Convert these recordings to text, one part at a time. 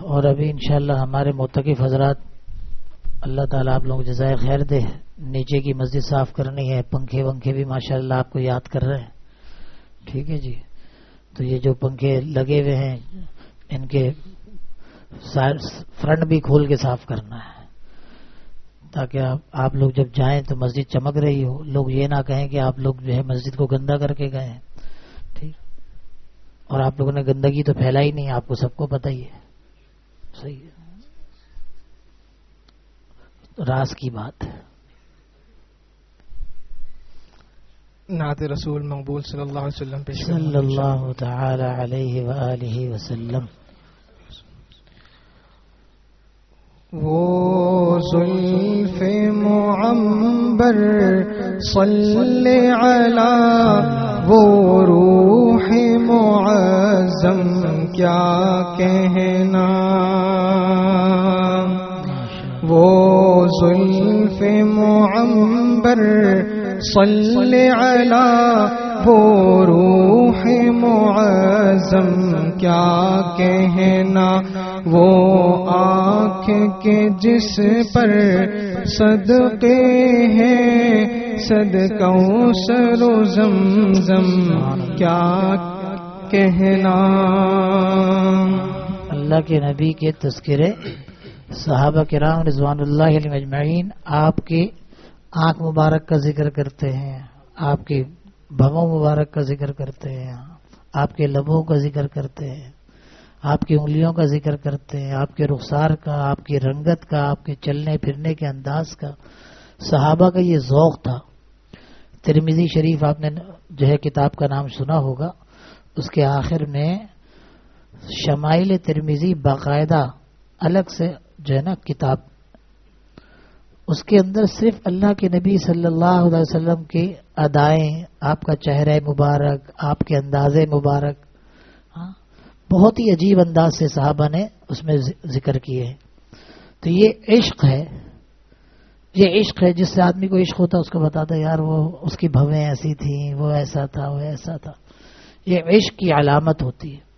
اور ابھی انشاءاللہ ہمارے معتکف حضرات، اللہ تعالیٰ آپ لوگ جزائے خیر دے، نیچے کی مسجد صاف کرنی ہے، پنکھے ونکھے بھی ماشاءاللہ آپ کو یاد کر رہے ہیں، ٹھیک ہے جی. تو یہ جو پنکھے لگے ہوئے ہیں ان کے فرنٹ بھی کھول کے صاف کرنا ہے، تاکہ آپ لوگ جب جائیں تو مسجد چمک رہی ہو، لوگ یہ نہ کہیں کہ آپ لوگ جو ہے مسجد کو گندا کر کے گئے ہیں. ٹھیک، اور آپ لوگوں نے گندگی تو پھیلائی نہیں، آپ کو سب کو پتہ ہی ہے. صحیح ہے، راز کی بات. نعت رسول مقبول صلی اللہ علیہ وسلم پیش صلی اللہ تعالی علیہ وآلہ وسلم. وہ زلف معمبر صلی علی، وہ روح معظم کیا کہنا، وہ زلف معمبر صلی علی، وہ روح معظم کیا کہنا، وہ آنکھ کے جس پر صدقے ہیں صدقوں سر و زمزم کیا کہنا. اللہ کے نبی کے تذکرے، صحابہ کرام رضوان اللہ علیہم اجمعین آپ کی آنکھ مبارک کا ذکر کرتے ہیں، آپ کی بھووں مبارک کا ذکر کرتے ہیں، آپ کے لبوں کا ذکر کرتے ہیں، آپ کی انگلیوں کا ذکر کرتے ہیں، آپ کے رخسار کا، آپ کی رنگت کا، آپ کے چلنے پھرنے کے انداز کا. صحابہ کا یہ ذوق تھا. ترمذی شریف آپ نے جو ہے کتاب کا نام سنا ہوگا، اس کے آخر میں شمائل ترمذی باقاعدہ الگ سے جو ہے نا کتاب، اس کے اندر صرف اللہ کے نبی صلی اللہ علیہ وسلم کی ادائیں، آپ کا چہرہ مبارک، آپ کے انداز مبارک، بہت ہی عجیب انداز سے صحابہ نے اس میں ذکر کیے ہیں. تو یہ عشق ہے، یہ عشق ہے. جس سے آدمی کو عشق ہوتا ہے اس کو بتاتا ہے یار وہ اس کی بھویں ایسی تھیں، وہ ایسا تھا، وہ ایسا تھا. یہ عشق کی علامت ہوتی ہے.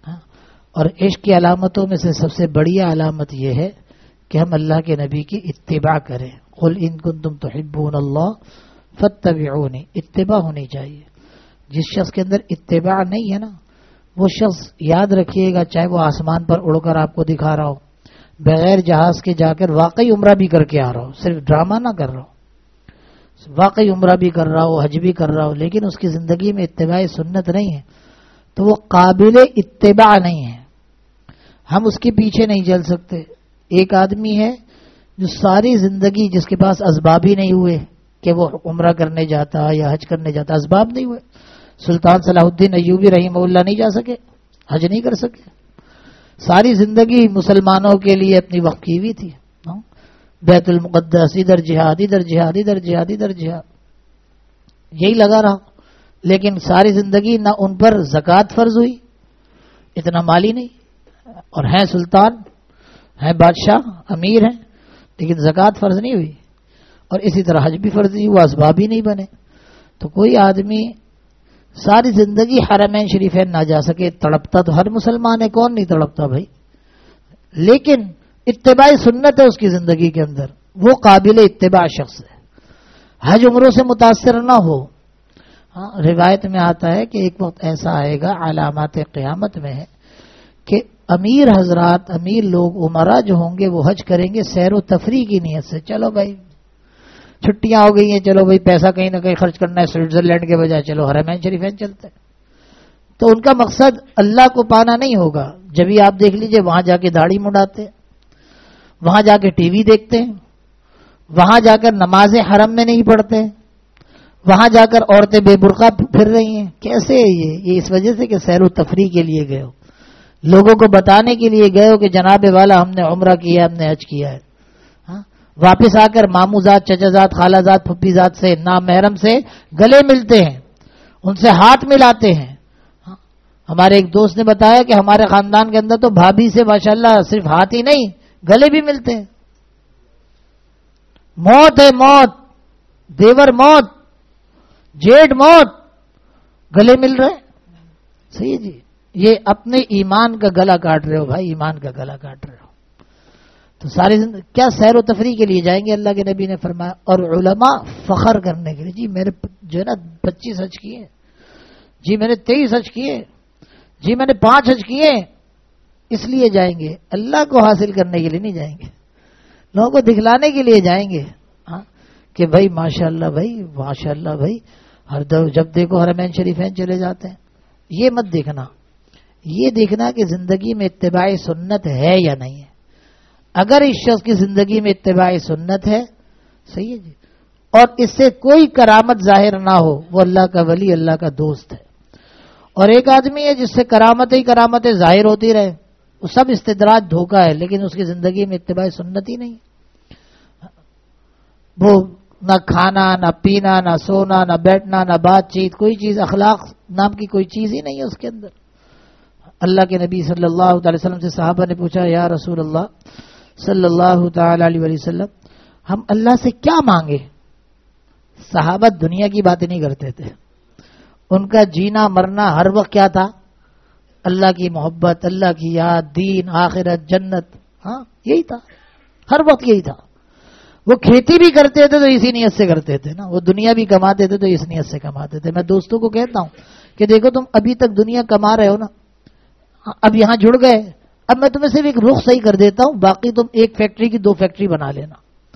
اور عشق کی علامتوں میں سے سب سے بڑی علامت یہ ہے کہ ہم اللہ کے نبی کی اتباع کریں. قل ان کنتم تحبون اللہ فاتبعونی، اتباع ہونی چاہیے. جس شخص کے اندر اتباع نہیں ہے نا، وہ شخص یاد رکھیے گا چاہے وہ آسمان پر اڑ کر آپ کو دکھا رہا ہو، بغیر جہاز کے جا کر واقعی عمرہ بھی کر کے آ رہا ہو، صرف ڈرامہ نہ کر رہا ہو، واقعی عمرہ بھی کر رہا ہو، حج بھی کر رہا ہو، لیکن اس کی زندگی میں اتباع سنت نہیں ہے، تو وہ قابل اتباع نہیں ہے. ہم اس کے پیچھے نہیں چل سکتے. ایک آدمی ہے جو ساری زندگی جس کے پاس اسباب ہی نہیں ہوئے کہ وہ عمرہ کرنے جاتا یا حج کرنے جاتا، اسباب نہیں ہوئے. سلطان صلاح الدین ایوبی رحمہ اللہ نہیں جا سکے، حج نہیں کر سکے. ساری زندگی مسلمانوں کے لیے اپنی وقف کی ہوئی تھی، بیت المقدس، ادھر جہاد، ادھر جہاد، ادھر جہاد، ادھر جہاد، یہی لگا رہا. لیکن ساری زندگی نہ ان پر زکوٰۃ فرض ہوئی، اتنا مالی نہیں، اور ہیں سلطان، ہیں بادشاہ، امیر ہیں، لیکن زکوٰۃ فرض نہیں ہوئی. اور اسی طرح حج بھی فرض نہیں ہوا، اسباب ہی نہیں بنے. تو کوئی آدمی ساری زندگی حرمین شریفین نہ جا سکے، تڑپتا تو ہر مسلمان ہے، کون نہیں تڑپتا بھائی. لیکن اتباع سنت ہے اس کی زندگی کے اندر، وہ قابل اتباع شخص ہے. حج عمروں سے متاثر نہ ہو. روایت میں آتا ہے کہ ایک وقت ایسا آئے گا، علامات قیامت میں ہے، کہ امیر حضرات، امیر لوگ، عمرا جو ہوں گے وہ حج کریں گے سیر و تفریح کی نیت سے. چلو بھائی چھٹیاں ہو گئی ہیں، چلو بھائی پیسہ کہیں نہ کہیں خرچ کرنا ہے، سوئٹزرلینڈ کے بجائے چلو حرمین شریفین چلتے ہیں. تو ان کا مقصد اللہ کو پانا نہیں ہوگا. جبھی آپ دیکھ لیجئے وہاں جا کے داڑھی مڈاتے، وہاں جا کے ٹی وی دیکھتے ہیں، وہاں جا کر نماز حرم میں نہیں پڑھتے، وہاں جا کر عورتیں بے برقع پھر رہی ہیں. کیسے ہے یہ اس وجہ سے کہ سیر و تفریح کے لیے گئے ہو، لوگوں کو بتانے کے لیے گئے ہو کہ جناب والا ہم نے عمرہ کیا، ہم نے حج کیا ہے. واپس آ کر مامو زاد، چچا زاد، خالہ زاد، پھپھی زاد سے، نامحرم سے گلے ملتے ہیں، ان سے ہاتھ ملاتے ہیں. ہمارے ایک دوست نے بتایا کہ ہمارے خاندان کے اندر تو بھابھی سے ماشاءاللہ صرف ہاتھ ہی نہیں گلے بھی ملتے ہیں. موت ہے، موت، دیور موت، جیٹ موت، گلے مل رہے ہیں. صحیح ہے جی. یہ اپنے ایمان کا گلا کاٹ رہے ہو بھائی، ایمان کا گلا کاٹ رہے ہو. تو ساری زندگی کیا سیر و تفریح کے لیے جائیں گے؟ اللہ کے نبی نے فرمایا. اور علماء فخر کرنے کے لیے، جی میں نے جو ہے نا 25 حج کیے، جی میں نے 23 حج کیے، جی میں نے 5 حج کیے، اس لیے جائیں گے. اللہ کو حاصل کرنے کے لیے نہیں جائیں گے، لوگوں کو دکھلانے کے لیے جائیں گے. ہاں کہ بھائی ماشاء اللہ بھائی، ماشاء اللہ بھائی، ہر دو جب دیکھو حرمین شریفین چلے جاتے ہیں. یہ مت دیکھنا، یہ دیکھنا کہ زندگی میں اتباع سنت ہے یا نہیں ہے. اگر اس شخص کی زندگی میں اتباع سنت ہے، صحیح ہے جی، اور اس سے کوئی کرامت ظاہر نہ ہو، وہ اللہ کا ولی، اللہ کا دوست ہے. اور ایک آدمی ہے جس سے کرامتیں ظاہر ہوتی رہے، وہ سب استدراج دھوکہ ہے، لیکن اس کی زندگی میں اتباع سنت ہی نہیں. وہ نہ کھانا، نہ پینا، نہ سونا، نہ بیٹھنا، نہ بات چیت، کوئی چیز اخلاق نام کی کوئی چیز ہی نہیں ہے اس کے اندر. اللہ کے نبی صلی اللہ تعالی وسلم سے صحابہ نے پوچھا، یا رسول اللہ صلی اللہ تعالی علیہ وسلم، ہم اللہ سے کیا مانگے؟ صحابہ دنیا کی باتیں نہیں کرتے تھے، ان کا جینا مرنا ہر وقت کیا تھا؟ اللہ کی محبت، اللہ کی یاد، دین، آخرت، جنت. ہاں یہی تھا، ہر وقت یہی تھا. وہ کھیتی بھی کرتے تھے تو اسی نیت سے کرتے تھے نا، وہ دنیا بھی کماتے تھے تو اس نیت سے کماتے تھے. میں دوستوں کو کہتا ہوں کہ دیکھو تم ابھی تک دنیا کما رہے ہو نا، اب یہاں جڑ گئے، اب میں تمہیں صرف ایک رخ صحیح کر دیتا ہوں، باقی تم 1 فیکٹری کی 2 فیکٹری بنا لینا.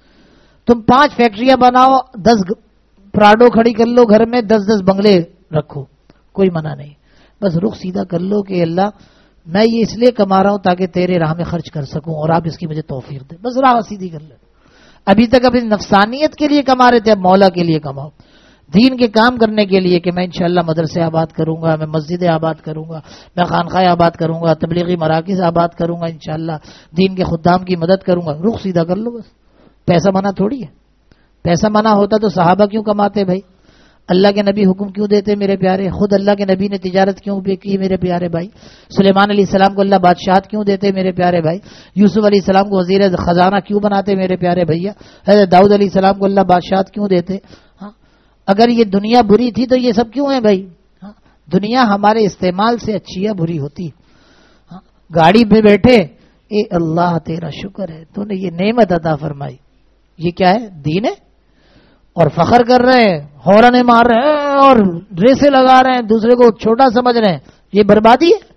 تم 5 فیکٹریاں بناؤ، 10 پراڈو کھڑی کر لو گھر میں، 10 بنگلے رکھو، کوئی منع نہیں. بس رخ سیدھا کر لو کہ اللہ میں یہ اس لیے کما رہا ہوں تاکہ تیرے راہ میں خرچ کر سکوں، اور آپ اس کی مجھے توفیق دیں. بس راہ سیدھی کر لو. ابھی تک اپنی نفسانیت کے لیے کما رہے تھے، اب مولا کے لیے کماؤ، دین کے کام کرنے کے لیے کہ میں انشاءاللہ مدرسے آباد کروں گا، میں مسجدیں آباد کروں گا، میں خانقاہیں آباد کروں گا، تبلیغی مراکز آباد کروں گا، انشاءاللہ دین کے خدام کی مدد کروں گا. رخ سیدھا کر لو بس. پیسہ منع تھوڑی ہے. پیسہ منع ہوتا تو صحابہ کیوں کماتے بھائی؟ اللہ کے نبی حکم کیوں دیتے میرے پیارے؟ خود اللہ کے نبی نے تجارت کیوں کی میرے پیارے بھائی؟ سلیمان علیہ السلام کو اللہ بادشاہت کیوں دیتے میرے پیارے بھائی؟ یوسف علیہ السلام کو وزیر خزانہ کیوں بناتے میرے پیارے بھیا؟ حضرت داؤد علیہ السلام کو اللہ بادشاہت کیوں دیتے؟ ہاں اگر یہ دنیا بری تھی تو یہ سب کیوں ہے بھائی؟ ہاں دنیا ہمارے استعمال سے اچھی یا بری ہوتی؟ ہاں گاڑی میں بیٹھے، اے اللہ تیرا شکر ہے تو نے یہ نعمت عطا فرمائی، یہ کیا ہے؟ دین ہے. اور فخر کر رہے ہیں، ہورنے مار رہے ہیں اور ریسیں لگا رہے ہیں، دوسرے کو چھوٹا سمجھ رہے ہیں، یہ بربادی ہے.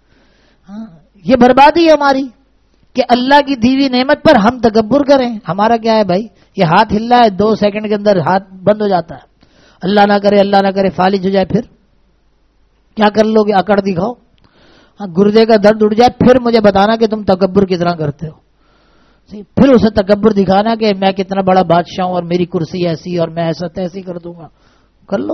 ہاں یہ بربادی ہے ہماری کہ اللہ کی دیوی نعمت پر ہم تکبر کریں. ہمارا کیا ہے بھائی؟ یہ ہاتھ ہل رہا ہے، 2 سیکنڈ کے اندر ہاتھ بند ہو جاتا ہے. اللہ نہ کرے فالج ہو جائے، پھر کیا کر لو گے؟ اکڑ دکھاؤ. ہاں گردے کا درد اٹھ جائے، پھر مجھے بتانا کہ تم تکبر کتنا کرتے ہو. پھر اسے تکبر دکھانا کہ میں کتنا بڑا بادشاہ ہوں اور میری کرسی ایسی اور میں ایسا تیسی کر دوں گا. کر لو.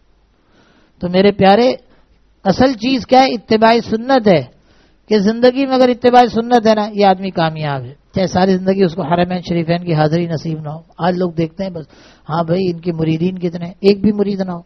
تو میرے پیارے اصل چیز کیا ہے؟ اتباع سنت ہے. کہ زندگی میں اگر اتباع سنت ہے نا، یہ آدمی کامیاب ہے. چاہے ساری زندگی اس کو حرمین شریفین کی حاضری نصیب نہ ہو. آج لوگ دیکھتے ہیں بس ہاں بھائی ان کے مریدین کتنے، ایک بھی مرید نہ ہو،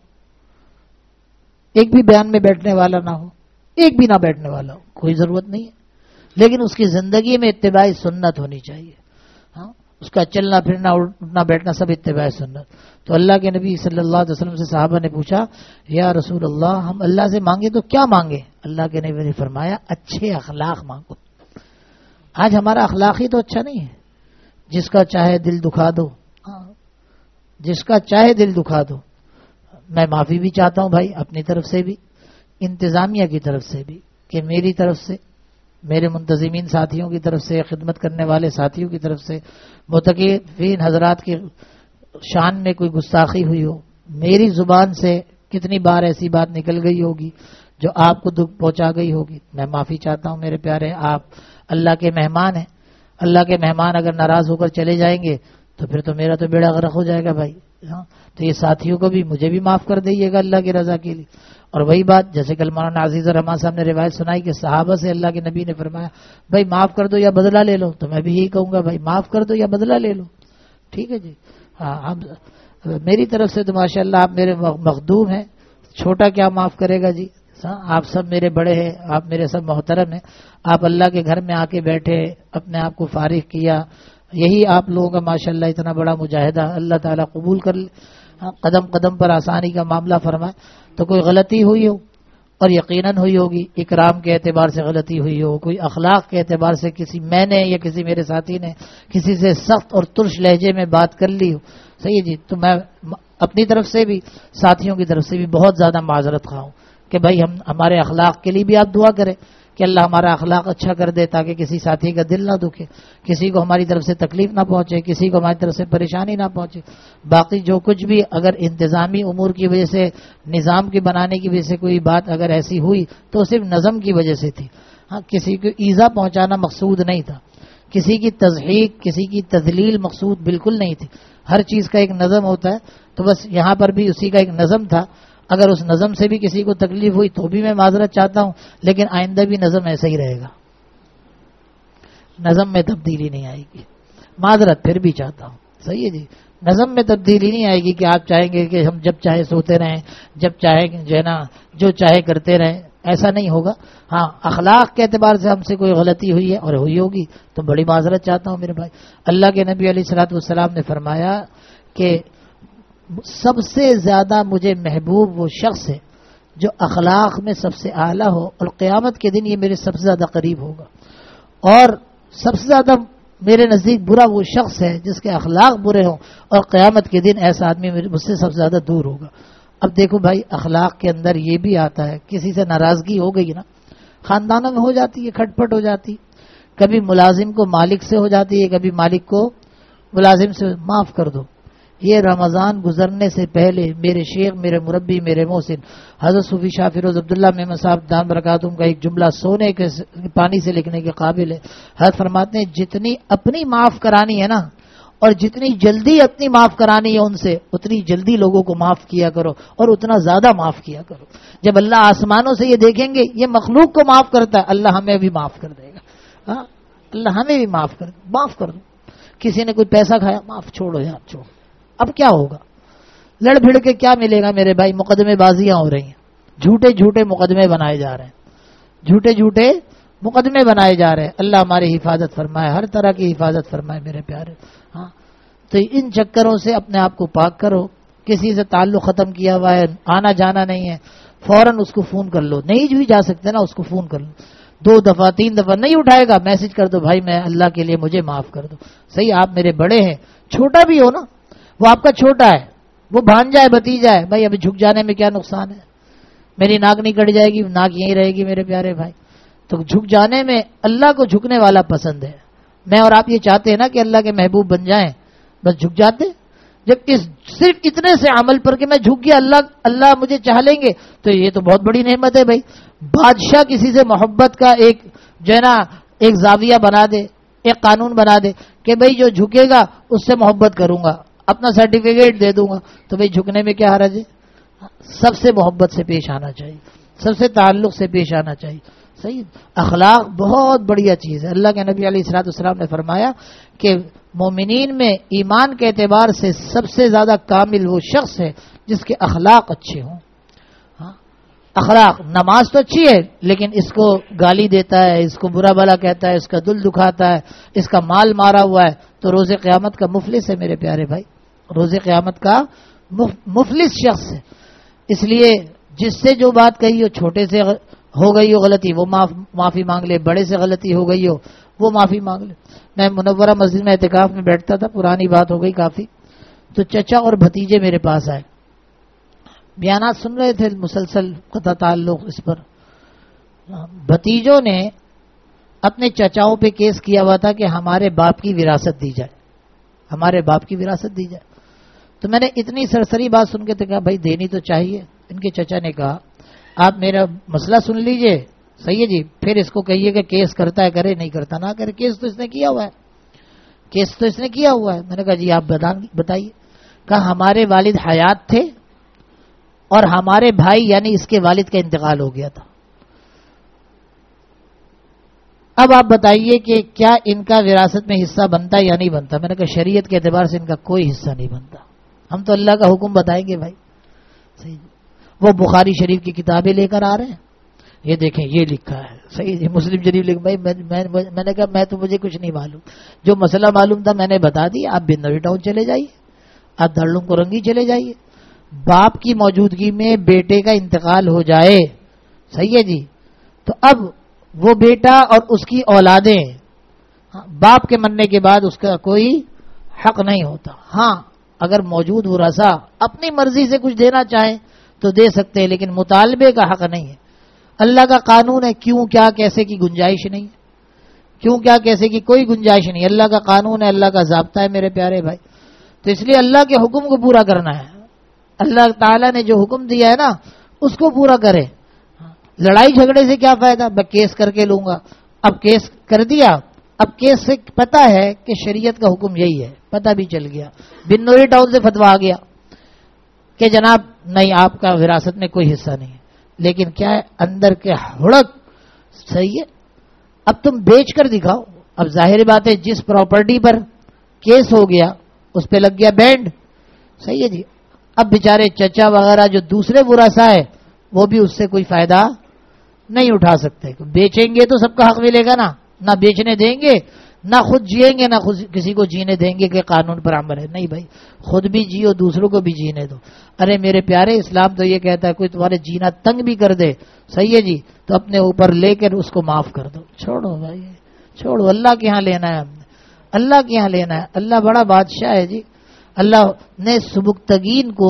ایک بھی بیان میں بیٹھنے والا نہ ہو، ایک بھی نہ بیٹھنے والا ہو، کوئی ضرورت نہیں ہے. لیکن اس کی زندگی میں اتباع سنت ہونی چاہیے. ہاں اس کا چلنا پھرنا اٹھنا بیٹھنا سب اتباع سنت. تو اللہ کے نبی صلی اللہ علیہ وسلم سے صحابہ نے پوچھا، یا رسول اللہ ہم اللہ سے مانگے تو کیا مانگے؟ اللہ کے نبی نے فرمایا اچھے اخلاق مانگو. آج ہمارا اخلاق ہی تو اچھا نہیں ہے. جس کا چاہے دل دکھا دو. ہاں جس کا چاہے دل دکھا دو. میں معافی بھی چاہتا ہوں بھائی اپنی طرف سے بھی، انتظامیہ کی طرف سے بھی، کہ میری طرف سے، میرے منتظمین ساتھیوں کی طرف سے، خدمت کرنے والے ساتھیوں کی طرف سے، متقین حضرات کی شان میں کوئی گستاخی ہوئی ہو، میری زبان سے کتنی بار ایسی بات نکل گئی ہوگی جو آپ کو دکھ پہنچا گئی ہوگی. میں معافی چاہتا ہوں میرے پیارے. آپ اللہ کے مہمان ہیں. اللہ کے مہمان اگر ناراض ہو کر چلے جائیں گے تو پھر تو میرا تو بیڑا غرق ہو جائے گا بھائی. ہاں تو یہ ساتھیوں کو بھی مجھے بھی معاف کر دئیے گا اللہ کی رضا کے لیے. اور وہی بات جیسے کل مولانا عزیز الرحمان صاحب نے روایت سنائی کہ صحابہ سے اللہ کے نبی نے فرمایا بھائی معاف کر دو یا بدلہ لے لو. تو میں بھی یہی کہوں گا بھائی معاف کر دو یا بدلہ لے لو. ٹھیک ہے جی. ہاں میری طرف سے تو ماشاء اللہ آپ میرے مخدوم ہیں. چھوٹا کیا معاف کرے گا جی. آپ سب میرے بڑے ہیں، آپ میرے سب محترم ہیں. آپ اللہ کے گھر میں آ کے بیٹھے، اپنے آپ کو فارغ کیا، یہی آپ لوگوں کا ماشاءاللہ اتنا بڑا مجاہدہ اللہ تعالیٰ قبول کر لے. قدم قدم پر آسانی کا معاملہ فرمائے. تو کوئی غلطی ہوئی ہو اور یقیناً ہوئی ہوگی، اکرام کے اعتبار سے غلطی ہوئی ہو، کوئی اخلاق کے اعتبار سے میں نے یا کسی میرے ساتھی نے کسی سے سخت اور ترش لہجے میں بات کر لی ہو، صحیح ہے جی، تو میں اپنی طرف سے بھی ساتھیوں کی طرف سے بھی بہت زیادہ معذرت خواہ ہوں کہ بھائی ہمارے اخلاق کے لیے بھی آپ دعا کریں کہ اللہ ہمارا اخلاق اچھا کر دے تاکہ کسی ساتھی کا دل نہ دکھے، کسی کو ہماری طرف سے تکلیف نہ پہنچے، کسی کو ہماری طرف سے پریشانی نہ پہنچے۔ باقی جو کچھ بھی اگر انتظامی امور کی وجہ سے، نظام کے بنانے کی وجہ سے کوئی بات اگر ایسی ہوئی تو صرف نظم کی وجہ سے تھی، ہاں کسی کو ایذا پہنچانا مقصود نہیں تھا، کسی کی تضحیق، کسی کی تذلیل مقصود بالکل نہیں تھی۔ ہر چیز کا ایک نظم ہوتا ہے، تو بس یہاں پر بھی اسی کا ایک نظم تھا۔ اگر اس نظم سے بھی کسی کو تکلیف ہوئی تو بھی میں معذرت چاہتا ہوں، لیکن آئندہ بھی نظم ایسا ہی رہے گا، نظم میں تبدیلی نہیں آئے گی، معذرت پھر بھی چاہتا ہوں، صحیح ہے جی، نظم میں تبدیلی نہیں آئے گی کہ آپ چاہیں گے کہ ہم جب چاہے سوتے رہیں، جب چاہے جو ہے نا جو چاہے کرتے رہیں، ایسا نہیں ہوگا۔ ہاں اخلاق کے اعتبار سے ہم سے کوئی غلطی ہوئی ہے اور ہوئی ہوگی تو بڑی معذرت چاہتا ہوں میرے بھائی۔ اللہ کے نبی علیہ الصلوۃ والسلام نے فرمایا کہ سب سے زیادہ مجھے محبوب وہ شخص ہے جو اخلاق میں سب سے اعلیٰ ہو، اور قیامت کے دن یہ میرے سب سے زیادہ قریب ہوگا، اور سب سے زیادہ میرے نزدیک برا وہ شخص ہے جس کے اخلاق برے ہوں، اور قیامت کے دن ایسا آدمی مجھ سے سب سے زیادہ دور ہوگا۔ اب دیکھو بھائی، اخلاق کے اندر یہ بھی آتا ہے، کسی سے ناراضگی ہو گئی نا، خاندانوں میں ہو جاتی ہے، کھٹ پٹ ہو جاتی، کبھی ملازم کو مالک سے ہو جاتی ہے، کبھی مالک کو ملازم سے۔ معاف کر دو، یہ رمضان گزرنے سے پہلے میرے شیخ، میرے مربی، میرے محسن حضرت صوفی شاہ فیروز عبداللہ محمد صاحب دام برکاتہم کا ایک جملہ سونے کے پانی سے لکھنے کے قابل ہے۔ حضرت فرماتے ہیں جتنی اپنی معاف کرانی ہے نا، اور جتنی جلدی اپنی معاف کرانی ہے ان سے، اتنی جلدی لوگوں کو معاف کیا کرو اور اتنا زیادہ معاف کیا کرو۔ جب اللہ آسمانوں سے یہ دیکھیں گے یہ مخلوق کو معاف کرتا ہے، اللہ ہمیں بھی معاف کر دے گا، ہاں اللہ ہمیں بھی معاف کر دو۔ کسی نے کوئی پیسہ کھایا، معاف، چھوڑو یار، چھوڑو، اب کیا ہوگا، لڑ بھڑ کے کیا ملے گا میرے بھائی؟ مقدمے بازیاں ہو رہی ہیں، جھوٹے جھوٹے مقدمے بنائے جا رہے ہیں، جھوٹے جھوٹے مقدمے بنائے جا رہے ہیں۔ اللہ ہماری حفاظت فرمائے، ہر طرح کی حفاظت فرمائے میرے پیارے۔ ہاں تو ان چکروں سے اپنے آپ کو پاک کرو۔ کسی سے تعلق ختم کیا ہوا ہے، آنا جانا نہیں ہے، فوراً اس کو فون کر لو، نہیں بھی جا سکتے نا اس کو فون کر لو، 2 دفعہ 3 دفعہ نہیں اٹھائے گا، میسج کر دو، بھائی میں اللہ کے لیے مجھے معاف کر دو، صحیح آپ میرے بڑے ہیں، چھوٹا بھی ہو نا، وہ آپ کا چھوٹا ہے، وہ بھانجا ہے، بھتیجا ہے، بھائی ابھی جھک جانے میں کیا نقصان ہے؟ میری ناک نہیں کٹ جائے گی، ناک یہیں رہے گی میرے پیارے بھائی۔ تو جھک جانے میں اللہ کو جھکنے والا پسند ہے۔ میں اور آپ یہ چاہتے ہیں نا کہ اللہ کے محبوب بن جائیں، بس جھک جاتے۔ جب صرف اتنے سے عمل پر کہ میں جھک گیا، اللہ مجھے چاہ لیں گے، تو یہ تو بہت بڑی نعمت ہے بھائی۔ بادشاہ کسی سے محبت کا ایک جو ہے نا ایک زاویہ بنا دے، ایک قانون بنا دے کہ بھائی جو جھکے گا اس سے محبت کروں گا، اپنا سرٹیفکیٹ دے دوں گا، تو بھائی جھکنے میں کیا حرج ہے؟ سب سے محبت سے پیش آنا چاہیے، سب سے تعلق سے پیش آنا چاہیے، صحیح۔ اخلاق بہت بڑھیا چیز ہے۔ اللہ کے نبی علیہ الصلوۃ والسلام نے فرمایا کہ مومنین میں ایمان کے اعتبار سے سب سے زیادہ کامل وہ شخص ہے جس کے اخلاق اچھے ہوں۔ ہاں اخلاق، نماز تو اچھی ہے لیکن اس کو گالی دیتا ہے، اس کو برا بھلا کہتا ہے، اس کا دل دکھاتا ہے، اس کا مال مارا ہوا ہے، تو روز قیامت کا مفلس ہے میرے پیارے بھائی، روز قیامت کا مفلس شخص ہے۔ اس لیے جس سے جو بات کہی ہو، چھوٹے سے ہو گئی ہو غلطی وہ معافی مانگ لے، بڑے سے غلطی ہو گئی ہو وہ معافی مانگ لے۔ میں منورہ مسجد میں اعتکاف میں بیٹھتا تھا، پرانی بات ہو گئی کافی، تو چچا اور بھتیجے میرے پاس آئے، بیانات سن رہے تھے، مسلسل قطع تعلق اس پر۔ بھتیجوں نے اپنے چچاؤں پہ کیس کیا ہوا تھا کہ ہمارے باپ کی وراثت دی جائے، ہمارے باپ کی وراثت دی جائے۔ تو میں نے اتنی سرسری بات سن کے کہا بھائی دینی تو چاہیے۔ ان کے چچا نے کہا آپ میرا مسئلہ سن لیجئے، صحیح ہے جی، پھر اس کو کہیے کہ کیس کرتا ہے کرے، نہیں کرتا نہ کرے، کیس تو اس نے کیا ہوا ہے، کیس تو اس نے کیا ہوا ہے۔ میں نے کہا جی آپ بتائیے۔ کہا ہمارے والد حیات تھے اور ہمارے بھائی یعنی اس کے والد کا انتقال ہو گیا تھا، اب آپ بتائیے کہ کیا ان کا وراثت میں حصہ بنتا ہے یا نہیں بنتا؟ میں نے کہا شریعت کے اعتبار سے ان کا کوئی حصہ نہیں بنتا، ہم تو اللہ کا حکم بتائیں گے بھائی، صحیح۔ وہ بخاری شریف کی کتابیں لے کر آ رہے ہیں، یہ دیکھیں یہ لکھا ہے، صحیح جی، مسلم شریف لکھ بھائی میں نے کہا میں تو مجھے کچھ نہیں معلوم، جو مسئلہ معلوم تھا میں نے بتا دی، آپ بندوی ٹاؤن چلے جائیے، آپ دارالعلوم کرنگی چلے جائیے، باپ کی موجودگی میں بیٹے کا انتقال ہو جائے، صحیح ہے جی. تو اب وہ بیٹا اور اس کی اولادیں باپ کے مرنے کے بعد اس کا کوئی حق نہیں ہوتا. ہاں اگر موجود ورثا اپنی مرضی سے کچھ دینا چاہیں تو دے سکتے ہیں، لیکن مطالبے کا حق نہیں ہے. اللہ کا قانون ہے، کیوں کیا کیسے کی گنجائش نہیں ہے، کیوں کیا کیسے کی کوئی گنجائش نہیں. اللہ کا قانون ہے، اللہ کا ضابطہ ہے میرے پیارے بھائی. تو اس لیے اللہ کے حکم کو پورا کرنا ہے. اللہ تعالیٰ نے جو حکم دیا ہے نا اس کو پورا کرے. لڑائی جھگڑے سے کیا فائدہ، میں کیس کر کے لوں گا. اب کیس کر دیا، اب کیس سے پتا ہے کہ شریعت کا حکم یہی ہے، پتہ بھی چل گیا. بنوری ٹاؤن سے فتویٰ آ گیا کہ جناب نہیں آپ کا وراثت میں کوئی حصہ نہیں ہے. لیکن کیا ہے اندر کے ہڑک صحیح ہے. اب تم بیچ کر دکھاؤ. اب ظاہر بات ہے جس پراپرٹی پر کیس ہو گیا اس پہ لگ گیا بینڈ. صحیح ہے جی. اب بیچارے چچا وغیرہ جو دوسرے ورثاء ہے وہ بھی اس سے کوئی فائدہ نہیں اٹھا سکتے. بیچیں گے تو سب کا حق ملے گا نا، نہ بیچنے دیں گے، نہ خود جیئیں گے، نہ خود کسی کو جینے دیں گے کہ قانون پر عمل ہے. نہیں بھائی، خود بھی جیو دوسروں کو بھی جینے دو. ارے میرے پیارے اسلام تو یہ کہتا ہے کوئی تمہارے جینا تنگ بھی کر دے، صحیح ہے جی، تو اپنے اوپر لے کر اس کو معاف کر دو. چھوڑو بھائی، چھوڑو. اللہ کے ہاں لینا ہے ہم نے، اللہ کے ہاں لینا ہے. اللہ بڑا بادشاہ ہے جی. اللہ نے سبکتگین کو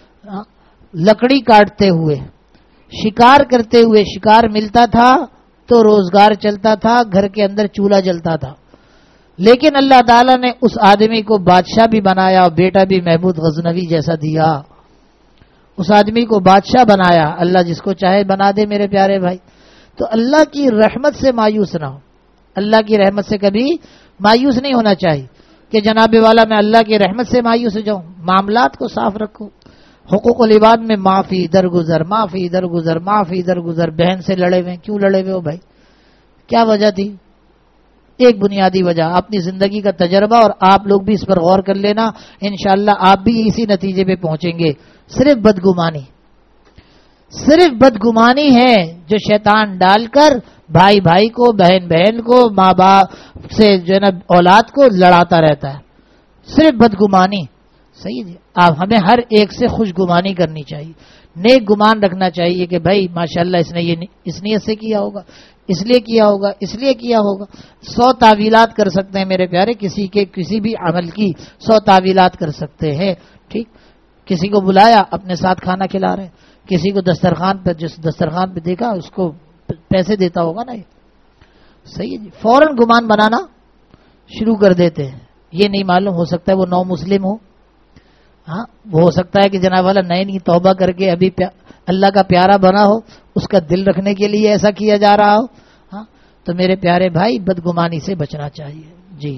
لکڑی کاٹتے ہوئے، شکار کرتے ہوئے، شکار ملتا تھا تو روزگار چلتا تھا، گھر کے اندر چولہا جلتا تھا. لیکن اللہ تعالیٰ نے اس آدمی کو بادشاہ بھی بنایا اور بیٹا بھی محمود غزنوی جیسا دیا. اس آدمی کو بادشاہ بنایا. اللہ جس کو چاہے بنا دے میرے پیارے بھائی. تو اللہ کی رحمت سے مایوس نہ ہو. اللہ کی رحمت سے کبھی مایوس نہیں ہونا چاہیے کہ جناب والا میں اللہ کی رحمت سے مایوس ہو جاؤں. معاملات کو صاف رکھو. حقوق العباد میں معافی درگزر، معافی درگزر، معافی درگزر. بہن سے لڑے ہوئے، کیوں لڑے ہوئے ہو بھائی؟ کیا وجہ تھی؟ ایک بنیادی وجہ اپنی زندگی کا تجربہ، اور آپ لوگ بھی اس پر غور کر لینا، انشاءاللہ آپ بھی اسی نتیجے پہ پہنچیں گے. صرف بدگمانی، صرف بدگمانی ہے جو شیطان ڈال کر بھائی بھائی کو، بہن بہن کو، ماں باپ سے جو ہے نا اولاد کو لڑاتا رہتا ہے. صرف بدگمانی. صحیح جی. آپ ہمیں ہر ایک سے خوش گمانی کرنی چاہیے، نیک گمان رکھنا چاہیے کہ بھائی ماشاءاللہ اس نے یہ اس نیت سے کیا ہوگا، اس لیے کیا ہوگا، اس لیے کیا ہوگا. 100 تعویلات کر سکتے ہیں میرے پیارے، کسی کے کسی بھی عمل کی 100 تعویلات کر سکتے ہیں. ٹھیک. کسی کو بلایا اپنے ساتھ کھانا کھلا رہے ہیں، کسی کو دسترخوان پہ، جس دسترخوان پہ دیکھا اس کو پیسے دیتا ہوگا نا. صحیح ہے جی. فوراً گمان بنانا شروع کر دیتے ہیں. یہ نہیں معلوم، ہو سکتا ہے وہ نو مسلم ہو. ہاں وہ ہو سکتا ہے کہ جناب والا نئی نئی توبہ کر کے ابھی اللہ کا پیارا بنا ہو، اس کا دل رکھنے کے لیے ایسا کیا جا رہا ہو. ہاں تو میرے پیارے بھائی بدگمانی سے بچنا چاہیے. جی.